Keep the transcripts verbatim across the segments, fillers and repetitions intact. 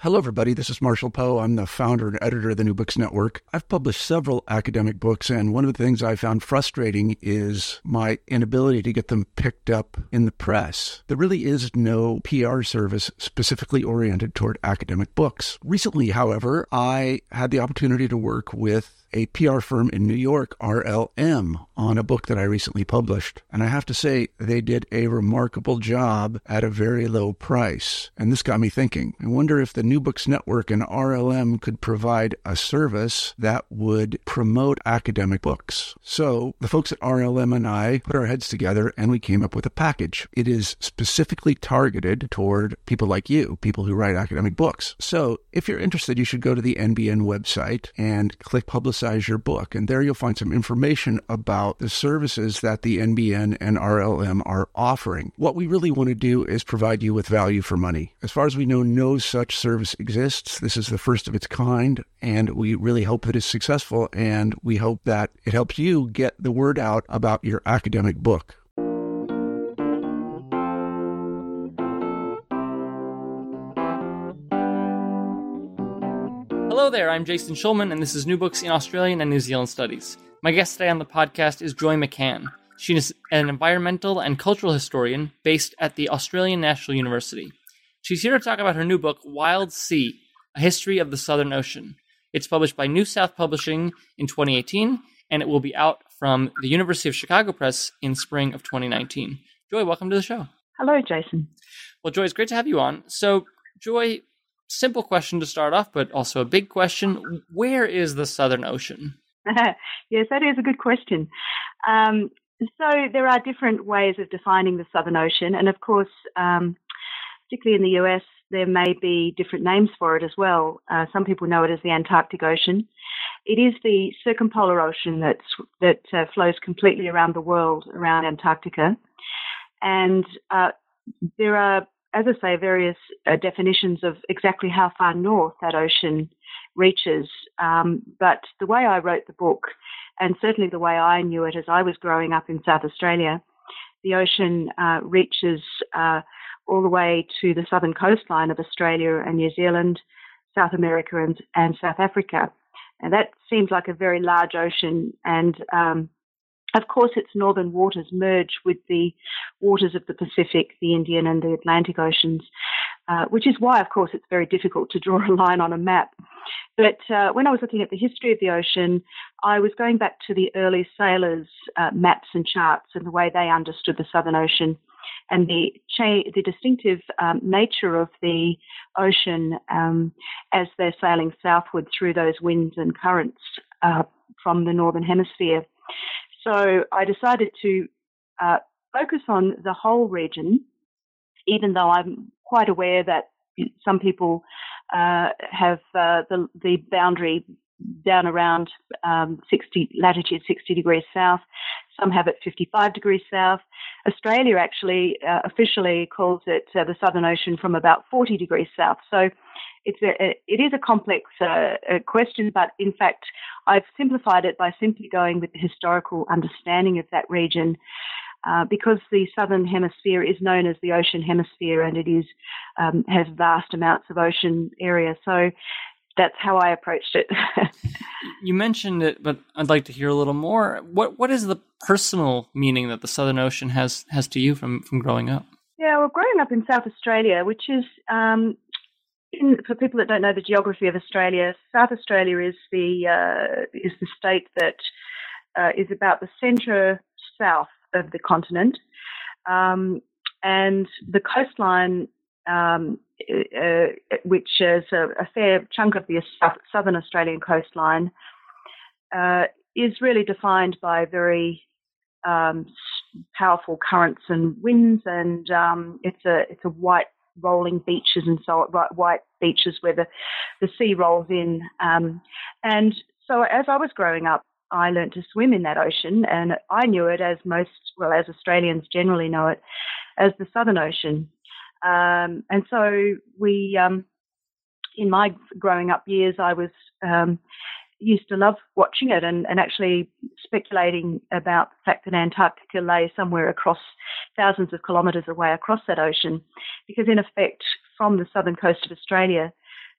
Hello, everybody. This is Marshall Poe. I'm the founder and editor of the New Books Network. I've published several academic books, and one of the things I found frustrating is my inability to get them picked up in the press. There really is no P R service specifically oriented toward academic books. Recently, however, I had the opportunity to work with a P R firm in New York, R L M, on a book that I recently published. And I have to say, they did a remarkable job at a very low price. And this got me thinking. I wonder if the New Books Network and R L M could provide a service that would promote academic books. So the folks at R L M and I put our heads together and we came up with a package. It is specifically targeted toward people like you, people who write academic books. So if you're interested, you should go to the N B N website and click Publicize your book. And there you'll find some information about the services that the N B N and R L M are offering. What we really want to do is provide you with value for money. As far as we know, no such service exists. This is the first of its kind, and we really hope that it's successful, and we hope that it helps you get the word out about your academic book. Hello there, I'm Jason Schulman, and this is New Books in Australian and New Zealand Studies. My guest today on the podcast is Joy McCann. She is an environmental and cultural historian based at the Australian National University. She's here to talk about her new book, Wild Sea, A History of the Southern Ocean. It's published by New South Publishing in twenty eighteen, and it will be out from the University of Chicago Press in spring of twenty nineteen. Joy, welcome to the show. Hello, Jason. Well, Joy, it's great to have you on. So, Joy, simple question to start off, but also a big question. Where is the Southern Ocean? Yes, that is a good question. Um, so there are different ways of defining the Southern Ocean. And of course, um, particularly in the U S, there may be different names for it as well. Uh, some people know it as the Antarctic Ocean. It is the circumpolar ocean that's, that uh, flows completely around the world, around Antarctica. And uh, there are, as I say, various uh, definitions of exactly how far north that ocean reaches. Um, but the way I wrote the book, and certainly the way I knew it as I was growing up in South Australia, the ocean uh, reaches uh, all the way to the southern coastline of Australia and New Zealand, South America and, and South Africa. And that seems like a very large ocean, and um, of course, its northern waters merge with the waters of the Pacific, the Indian and the Atlantic Oceans, uh, which is why, of course, it's very difficult to draw a line on a map. But uh, when I was looking at the history of the ocean, I was going back to the early sailors' uh, maps and charts and the way they understood the Southern Ocean and the cha- the distinctive um, nature of the ocean um, as they're sailing southward through those winds and currents uh, from the Northern Hemisphere. So I decided to uh, focus on the whole region, even though I'm quite aware that some people uh, have uh, the, the boundary down around um, sixty latitude sixty degrees south. Some have it fifty-five degrees south. Australia actually uh, officially calls it uh, the Southern Ocean from about forty degrees south. So it's a, it is a complex uh, question, but in fact, I've simplified it by simply going with the historical understanding of that region, uh, because the Southern Hemisphere is known as the Ocean Hemisphere, and it is um, has vast amounts of ocean area. So that's how I approached it. You mentioned it, but I'd like to hear a little more. What what is the personal meaning that the Southern Ocean has has to you from, from growing up? Yeah, well, growing up in South Australia, which is um, in, for people that don't know the geography of Australia, South Australia is the uh, is the state that uh, is about the centre south of the continent, um, and the coastline, um, uh, which is a, a fair chunk of the south, southern Australian coastline, uh, is really defined by very um, powerful currents and winds, and um, it's a it's a white rolling beaches and so white beaches where the, the sea rolls in. Um, and so as I was growing up, I learned to swim in that ocean, and I knew it as most, well, as Australians generally know it, as the Southern Ocean. Um, and so we, um, in my growing up years, I was um, used to love watching it and, and actually speculating about the fact that Antarctica lay somewhere across thousands of kilometres away across that ocean, because in effect, from the southern coast of Australia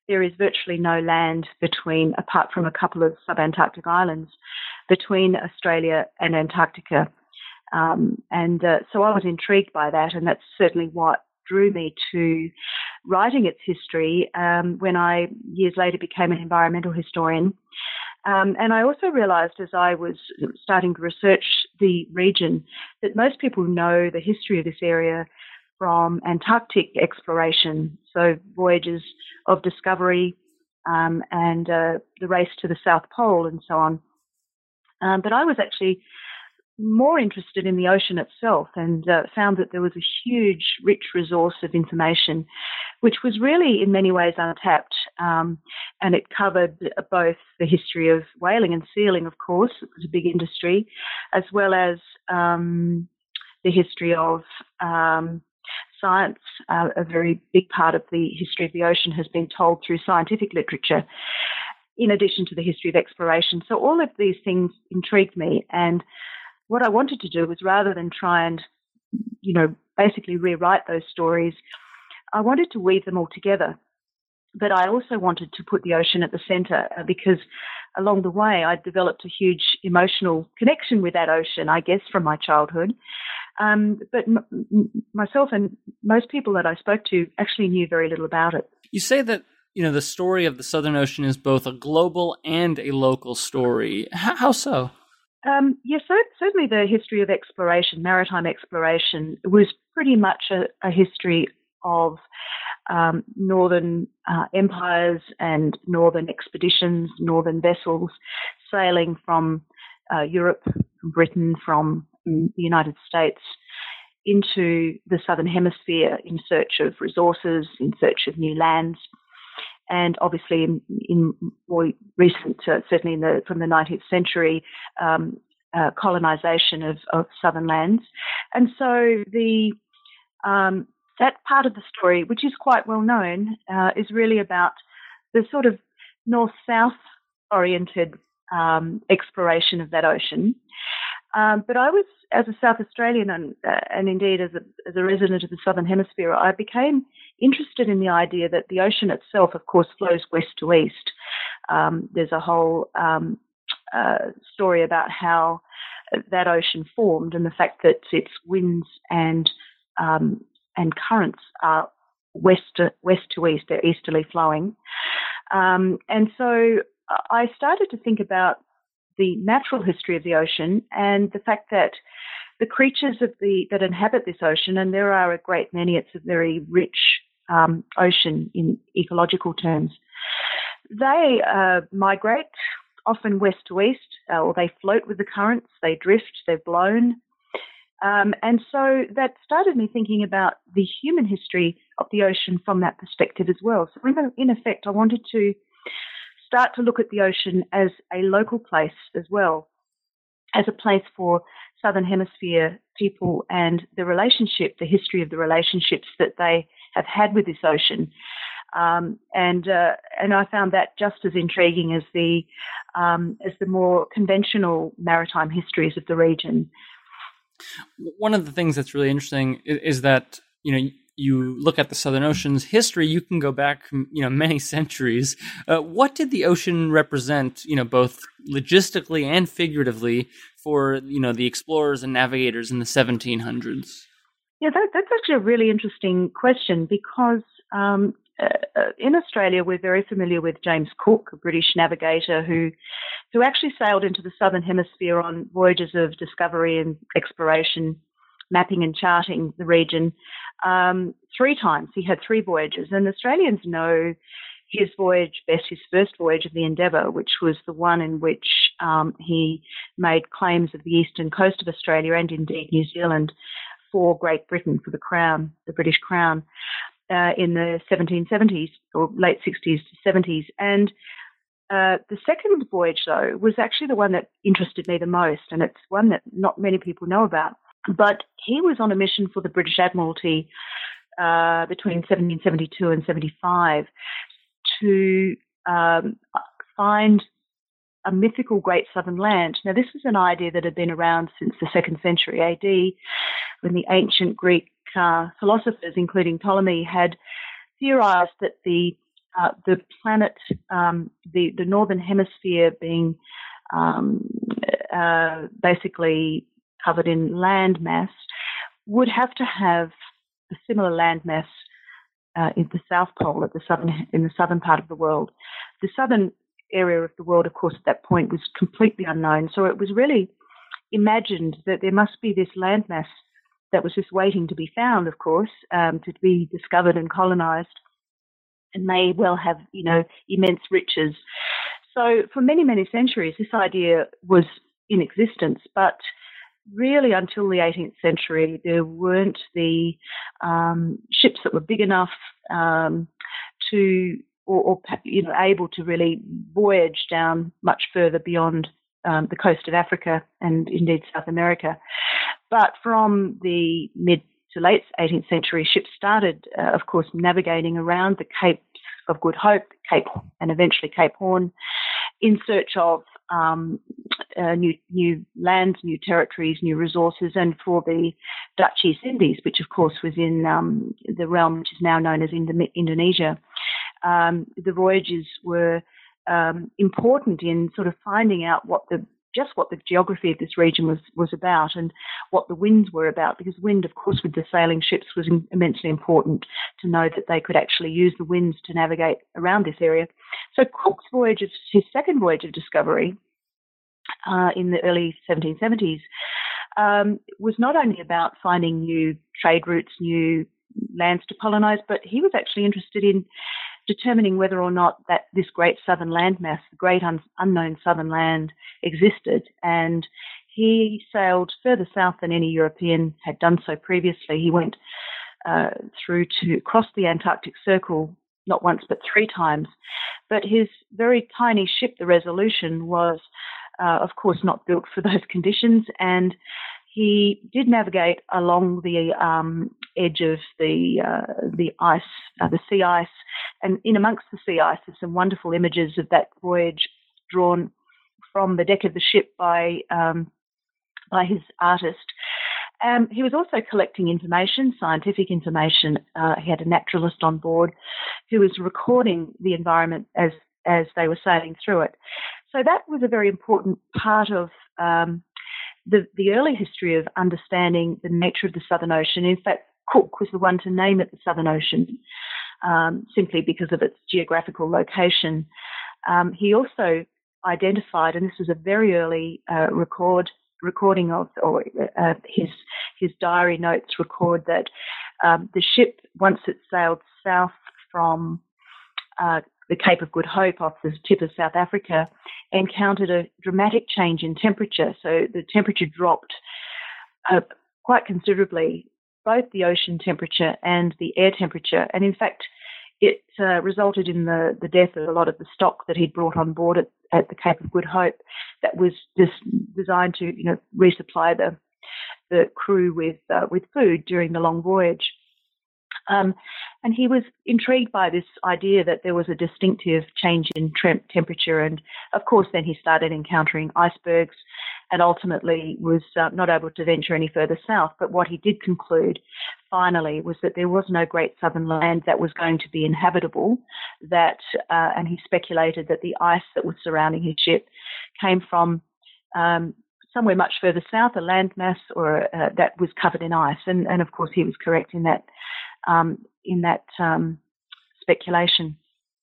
there is virtually no land between, apart from a couple of subantarctic islands, between Australia and Antarctica. Um, and uh, so I was intrigued by that, and that's certainly what drew me to writing its history um, when I years later became an environmental historian. Um, and I also realised as I was starting to research the region that most people know the history of this area from Antarctic exploration, so voyages of discovery um, and uh, the race to the South Pole and so on. Um, but I was actually more interested in the ocean itself and uh, found that there was a huge, rich resource of information, which was really in many ways untapped. Um, and it covered both the history of whaling and sealing, of course, it was a big industry, as well as um, the history of um, science. Uh, a very big part of the history of the ocean has been told through scientific literature, in addition to the history of exploration. So all of these things intrigued me, and what I wanted to do was, rather than try and, you know, basically rewrite those stories, I wanted to weave them all together. But I also wanted to put the ocean at the centre uh, because along the way I developed a huge emotional connection with that ocean, I guess, from my childhood. Um, but m- m- myself and most people that I spoke to actually knew very little about it. You say that, you know, the story of the Southern Ocean is both a global and a local story. H- how so? Um, yes, so, certainly the history of exploration, maritime exploration, was pretty much a, a history of um, northern uh, empires and northern expeditions, northern vessels sailing from uh, Europe, from Britain, from the United States into the southern hemisphere in search of resources, in search of new lands. And obviously, in, in more recent, uh, certainly in the, from the nineteenth century, um, uh, colonisation of, of southern lands. And so the um, that part of the story, which is quite well known, uh, is really about the sort of north-south oriented um, exploration of that ocean. Um, but I was, as a South Australian and, uh, and indeed as a, as a resident of the Southern Hemisphere, I became interested in the idea that the ocean itself, of course, flows west to east. Um, there's a whole um, uh, story about how that ocean formed and the fact that its winds and um, and currents are west to, west to east, they're easterly flowing. Um, and so I started to think about the natural history of the ocean and the fact that the creatures of the that inhabit this ocean, and there are a great many, it's a very rich um, ocean in ecological terms, they uh, migrate often west to east, uh, or they float with the currents, they drift, they're blown. Um, and so that started me thinking about the human history of the ocean from that perspective as well. So in, in effect, I wanted to start to look at the ocean as a local place as well, as a place for Southern Hemisphere people and the relationship, the history of the relationships that they have had with this ocean. Um, and uh, and I found that just as intriguing as the um, as the more conventional maritime histories of the region. One of the things that's really interesting is, is that, you know, you look at the Southern Ocean's history, you can go back, you know, many centuries. Uh, what did the ocean represent, you know, both logistically and figuratively for, you know, the explorers and navigators in the seventeen hundreds? Yeah, that, that's actually a really interesting question because um, uh, in Australia, we're very familiar with James Cook, a British navigator who who actually sailed into the Southern Hemisphere on voyages of discovery and exploration, mapping and charting the region um, three times. He had three voyages, and Australians know his voyage best, his first voyage of the Endeavour, which was the one in which um, he made claims of the eastern coast of Australia and indeed New Zealand for Great Britain, for the Crown, the British Crown, uh, in the seventeen seventies or late sixties to seventies. And uh, the second voyage, though, was actually the one that interested me the most, and it's one that not many people know about. But he was on a mission for the British Admiralty uh, between seventeen seventy-two and seventy-five to um, find a mythical Great Southern Land. Now, this is an idea that had been around since the second century A D, when the ancient Greek uh, philosophers, including Ptolemy, had theorized that the uh, the planet, um, the, the northern hemisphere being um, uh, basically covered in land mass, would have to have a similar land mass uh, in the South Pole, at the southern, in the southern part of the world. The southern area of the world, of course, at that point was completely unknown. So it was really imagined that there must be this landmass that was just waiting to be found, of course, um, to be discovered and colonized, and may well have, you know, immense riches. So for many, many centuries, this idea was in existence, but really until the eighteenth century, there weren't the um, ships that were big enough um, to Or, or you know, able to really voyage down much further beyond um, the coast of Africa and indeed South America. But from the mid to late eighteenth century, ships started, uh, of course, navigating around the Cape of Good Hope, Cape, and eventually Cape Horn, in search of um, uh, new new lands, new territories, new resources, and for the Dutch East Indies, which of course was in um, the realm which is now known as Indo- Indonesia. Um, the voyages were um, important in sort of finding out what the just what the geography of this region was, was about and what the winds were about, because wind, of course, with the sailing ships was in, immensely important to know that they could actually use the winds to navigate around this area. So Cook's voyage, his second voyage of discovery uh, in the early seventeen seventies, um, was not only about finding new trade routes, new lands to colonize, but he was actually interested in determining whether or not that this great southern landmass, the great un- unknown southern land, existed. And he sailed further south than any European had done so previously. He went uh, through to cross the Antarctic Circle not once but three times. But his very tiny ship, the Resolution, was, uh, of course, not built for those conditions, and he did navigate along the um, edge of the uh, the ice, uh, the sea ice, and in amongst the sea ice, there's some wonderful images of that voyage drawn from the deck of the ship by um, by his artist. Um, he was also collecting information, scientific information. Uh, he had a naturalist on board who was recording the environment as as they were sailing through it. So that was a very important part of um, the, the early history of understanding the nature of the Southern Ocean. In fact, Cook was the one to name it the Southern Ocean, um, simply because of its geographical location. Um, he also identified, and this was a very early uh, record recording of, or uh, his his diary notes record that um, the ship, once it sailed south from uh, the Cape of Good Hope off the tip of South Africa, encountered a dramatic change in temperature. So the temperature dropped uh, quite considerably, both the ocean temperature and the air temperature. And in fact, it uh, resulted in the, the death of a lot of the stock that he'd brought on board at, at the Cape of Good Hope that was just designed to, you know, resupply the the crew with uh, with food during the long voyage. Um, and he was intrigued by this idea that there was a distinctive change in tre- temperature. And of course, then he started encountering icebergs and ultimately was uh, not able to venture any further south. But what he did conclude finally was that there was no great southern land that was going to be inhabitable, that, uh, and he speculated that the ice that was surrounding his ship came from um, somewhere much further south, a landmass or uh, that was covered in ice. And, and of course, he was correct in that um, in that um, speculation.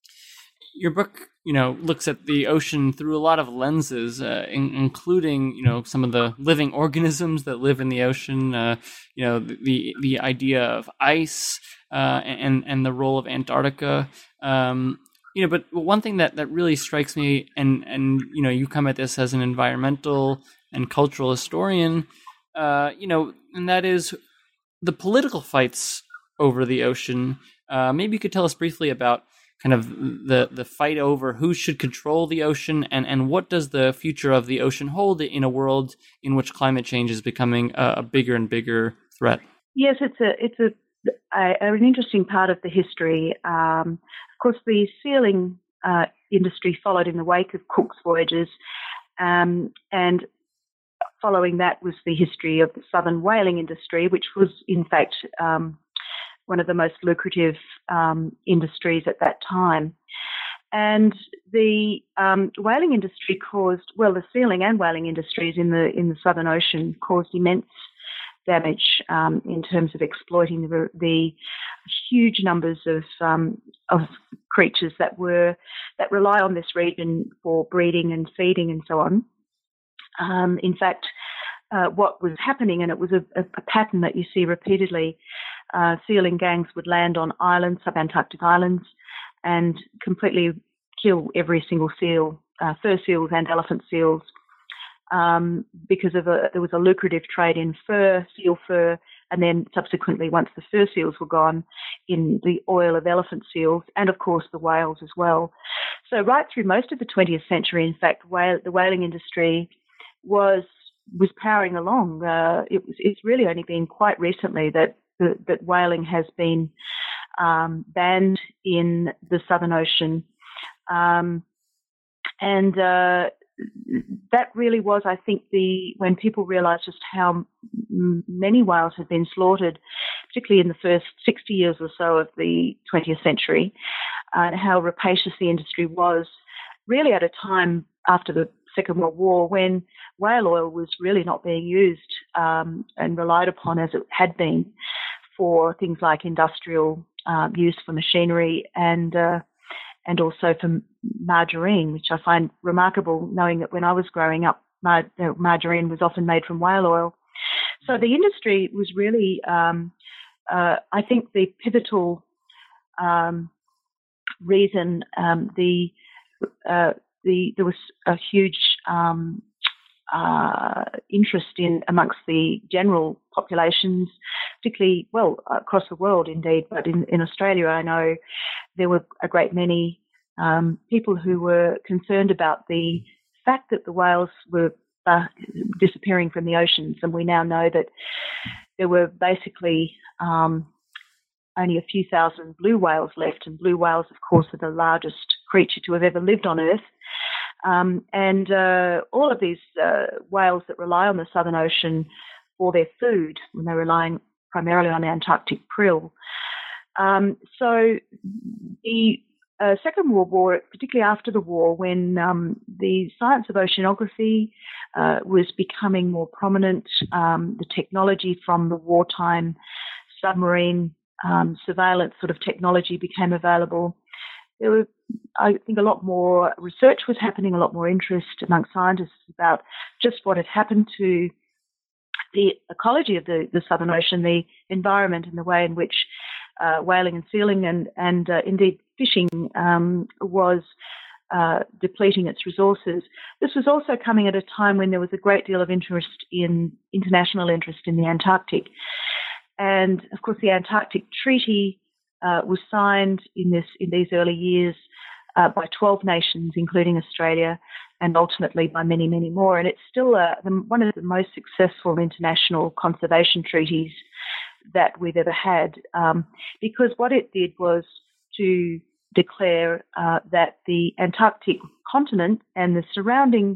Your book, you know, looks at the ocean through a lot of lenses, uh, in, including, you know, some of the living organisms that live in the ocean. Uh, you know, the the idea of ice uh, and and the role of Antarctica. Um, you know, but one thing that, that really strikes me, and and you know, you come at this as an environmental and cultural historian, uh, you know, and that is the political fights over the ocean. Uh, maybe you could tell us briefly about kind of the, the fight over who should control the ocean, and, and what does the future of the ocean hold in a world in which climate change is becoming a, a bigger and bigger threat? Yes, it's a it's a, a an interesting part of the history. Um, of course, the sealing uh, industry followed in the wake of Cook's voyages, um, and following that was the history of the southern whaling industry, which was in fact um, one of the most lucrative um, industries at that time. And the um, whaling industry caused, well, the sealing and whaling industries in the in the Southern Ocean caused immense damage um, in terms of exploiting the, the huge numbers of um, of creatures that were that rely on this region for breeding and feeding and so on. Um, in fact, uh, what was happening, and it was a, a pattern that you see repeatedly, uh, sealing gangs would land on islands, subantarctic islands, and completely kill every single seal, uh, fur seals and elephant seals. Um, because of a, there was a lucrative trade in fur, seal fur, and then subsequently, once the fur seals were gone, in the oil of elephant seals, and of course the whales as well. So right through most of the twentieth century, in fact, whale, the whaling industry was was powering along. Uh, it was, it's really only been quite recently that the, that whaling has been um, banned in the Southern Ocean, um, and uh, that really was, I think, the when people realised just how m- many whales had been slaughtered, particularly in the first sixty years or so of the twentieth century, uh, and how rapacious the industry was, really at a time after the Second World War when whale oil was really not being used um, and relied upon as it had been for things like industrial um, use for machinery and uh, and also for margarine, which I find remarkable, knowing that when I was growing up, mar- margarine was often made from whale oil. So the industry was really, um, uh, I think, the pivotal um, reason. Um, the uh, the there was a huge um, uh, interest in amongst the general populations, particularly, well, across the world indeed, but in, in Australia I know there were a great many um, people who were concerned about the fact that the whales were uh, disappearing from the oceans, and we now know that there were basically um, only a few thousand blue whales left, and blue whales, of course, are the largest creature to have ever lived on Earth. Um, and uh, all of these uh, whales that rely on the Southern Ocean for their food, when they're relying primarily on Antarctic krill. Um, so the uh, Second World War, particularly after the war, when um, the science of oceanography uh, was becoming more prominent, um, the technology from the wartime submarine um, surveillance sort of technology became available. There were, I think, a lot more research was happening, a lot more interest among scientists about just what had happened to the ecology of the, the Southern Ocean, the environment, and the way in which uh, whaling and sealing and, and uh, indeed fishing um, was uh, depleting its resources. This was also coming at a time when there was a great deal of interest in international interest in the Antarctic. And, of course, the Antarctic Treaty uh, was signed in this in these early years uh, by twelve nations, including Australia, and ultimately by many, many more. And it's still uh, the, one of the most successful international conservation treaties that we've ever had, um, because what it did was to declare uh, that the Antarctic continent and the surrounding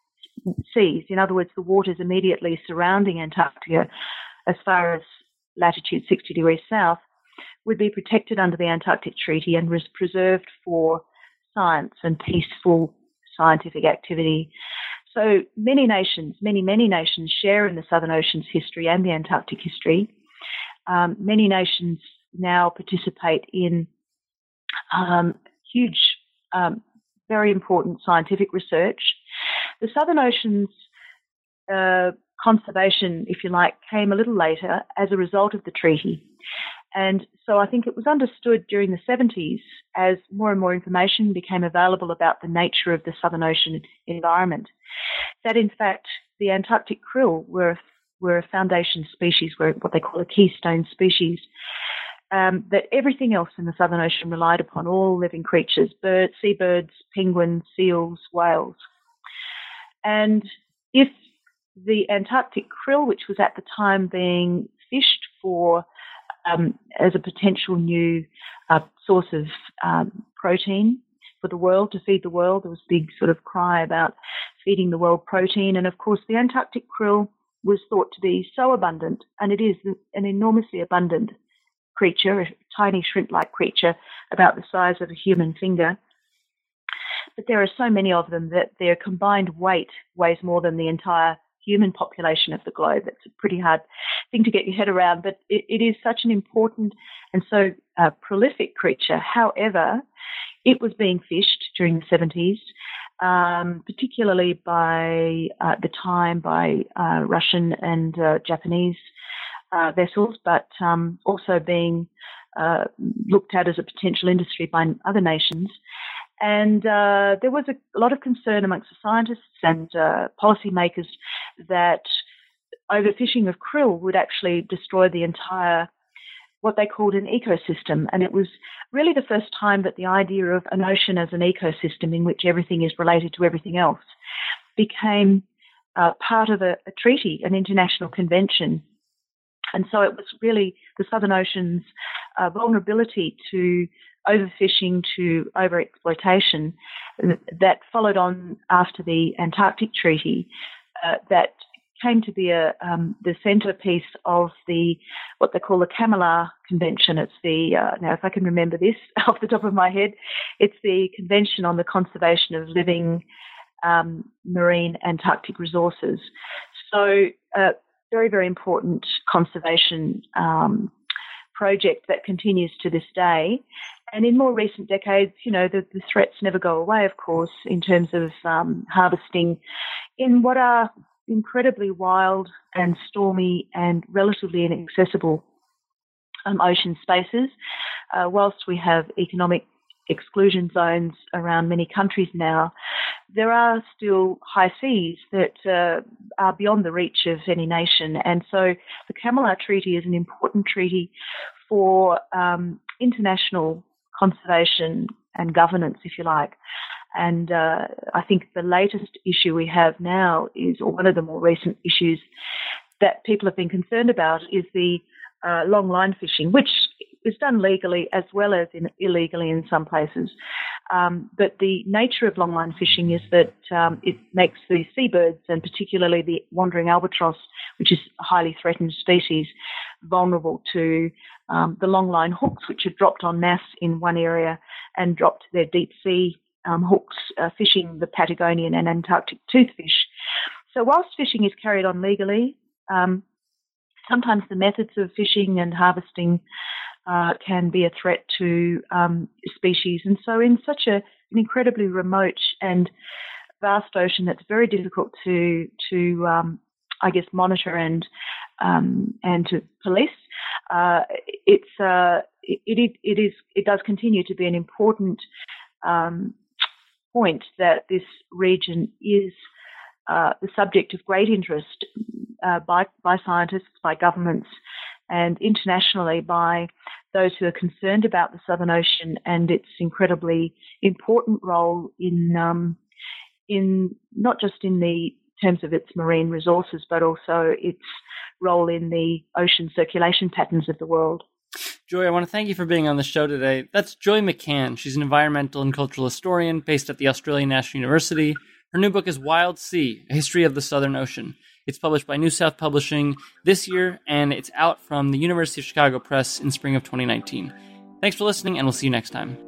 seas, in other words, the waters immediately surrounding Antarctica as far as latitude sixty degrees south, would be protected under the Antarctic Treaty and was preserved for science and peaceful scientific activity. So many nations, many, many nations share in the Southern Ocean's history and the Antarctic history. Um, many nations now participate in um, huge, um, very important scientific research. The Southern Ocean's uh, conservation, if you like, came a little later as a result of the treaty. And so I think it was understood during the seventies, as more and more information became available about the nature of the Southern Ocean environment, that in fact the Antarctic krill were, were a foundation species, were what they call a keystone species, um, that everything else in the Southern Ocean relied upon, all living creatures, birds, seabirds, penguins, seals, whales. And if the Antarctic krill, which was at the time being fished for Um, as a potential new uh, source of um, protein for the world, to feed the world. There was a big sort of cry about feeding the world protein. And of course, the Antarctic krill was thought to be so abundant, and it is an enormously abundant creature, a tiny shrimp-like creature about the size of a human finger. But there are so many of them that their combined weight weighs more than the entire human population of the globe. It's a pretty hard thing to get your head around, but it, it is such an important and so uh, prolific creature. However, it was being fished during the seventies, um, particularly by uh, the time by uh, Russian and uh, Japanese uh, vessels, but um, also being uh, looked at as a potential industry by other nations. And uh, there was a, a lot of concern amongst the scientists and uh, policymakers that overfishing of krill would actually destroy the entire, what they called an ecosystem. And it was really the first time that the idea of an ocean as an ecosystem in which everything is related to everything else became uh, part of a, a treaty, an international convention. And so it was really the Southern Ocean's uh, vulnerability to overfishing, to overexploitation that followed on after the Antarctic Treaty uh, that came to be a, um, the centerpiece of the what they call the Camelot Convention. It's the, uh, now if I can remember this off the top of my head, it's the Convention on the Conservation of Living um, Marine Antarctic Resources. So uh, very, very important conservation um, project that continues to this day. And in more recent decades, you know, the, the threats never go away, of course, in terms of um, harvesting in what are incredibly wild and stormy and relatively inaccessible um, ocean spaces. Uh, whilst we have economic exclusion zones around many countries now, there are still high seas that uh, are beyond the reach of any nation. And so the Camelot Treaty is an important treaty for um, international conservation and governance, if you like. And uh, I think the latest issue we have now is, or one of the more recent issues that people have been concerned about, is the uh, long line fishing, which is done legally as well as in, illegally in some places. Um, but the nature of long line fishing is that um, it makes the seabirds, and particularly the wandering albatross, which is a highly threatened species, vulnerable to um, the long line hooks, which are dropped en masse in one area and dropped their deep sea um, hooks, uh, fishing the Patagonian and Antarctic toothfish. So whilst fishing is carried on legally, um, sometimes the methods of fishing and harvesting uh, can be a threat to um, species. And so in such a, an incredibly remote and vast ocean that's very difficult to, to um, I guess, monitor and um, and to police, uh, it's uh, it, it it is it does continue to be an important um, point that this region is uh, the subject of great interest uh, by by scientists, by governments, and internationally by those who are concerned about the Southern Ocean and its incredibly important role in um, in not just in the terms of its marine resources, but also its role in the ocean circulation patterns of the world. Joy, I want to thank you for being on the show today. That's Joy McCann. She's an environmental and cultural historian based at the Australian National University. Her new book is Wild Sea, A History of the Southern Ocean. It's published by New South Publishing this year, and it's out from the University of Chicago Press in spring of twenty nineteen. Thanks for listening, and we'll see you next time.